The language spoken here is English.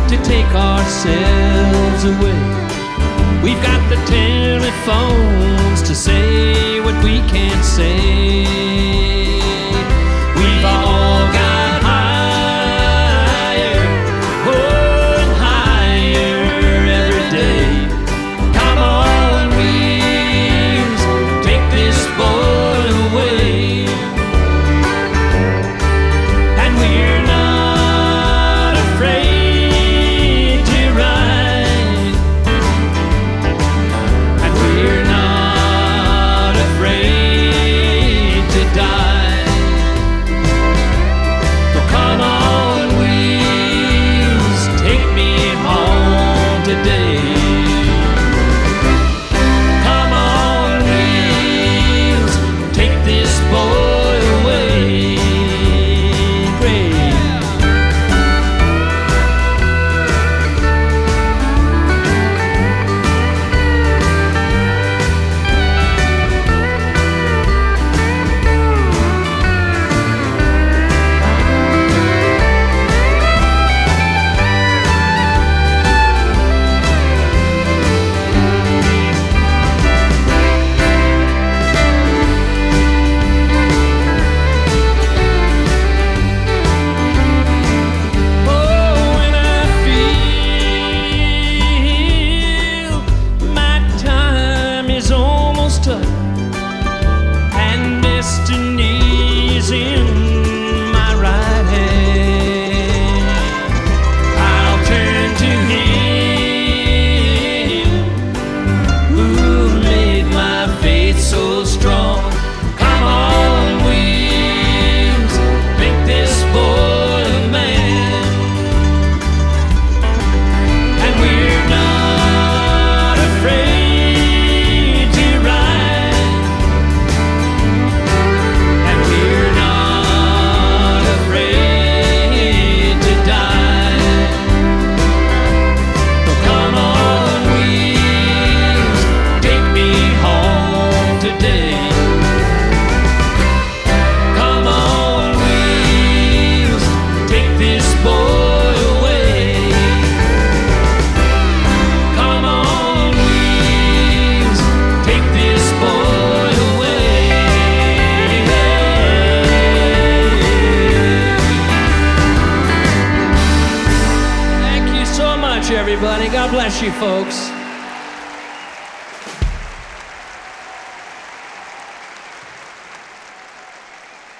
to take ourselves away. We've got the telephones to say what we can't say. We've all got higher, oh, and higher every day. Come on, wheels, take this boy away. And we're not afraid to ride. And we're not afraid to die. So come on, wheels, take me home today. Come on, wheels, take this boy away. Great. Oh, when I feel my time is almost up and destiny's in my right hand, I'll turn to Him who made my faith so strong. Come on, wheels, make this boy a man. And we're not afraid to ride. And we're not afraid to die. So come on, wheels, take me home today. Come on, wheels, take this boy away. Come on, wheels, take this boy away. Thank you so much, everybody. God bless you, folks.